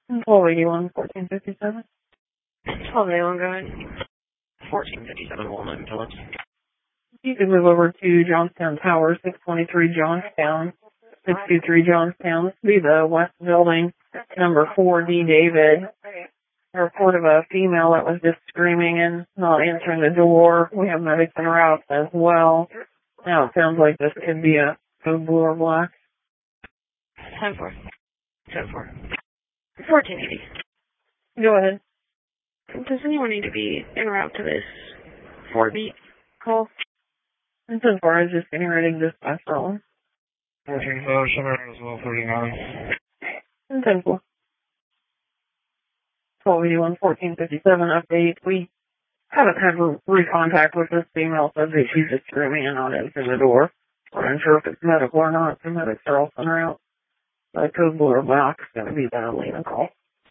1281, 1457. 1281, go ahead. 1457, Walnut Village. You can move over to Johnstown Tower, 623 Johnstown, 623 Johnstown. This would be the west building, number 4D David. A report of a female that was just screaming and not answering the door. We have medics en route as well. Now it sounds like this could be a code blue or black. 10-4. 10-4. 1480. Go ahead. Does anyone need to be en route to this 4B call? And so far as just getting ready to dispatch that one. 14-4, Summer as well, 39. And 10-4. 1281, 1457 update. We haven't had recontact with this female, says that she's just screaming and not answering the door. We're unsure if it's medical or not. The medics are also en route. The code blue or black is going to be the Lena call.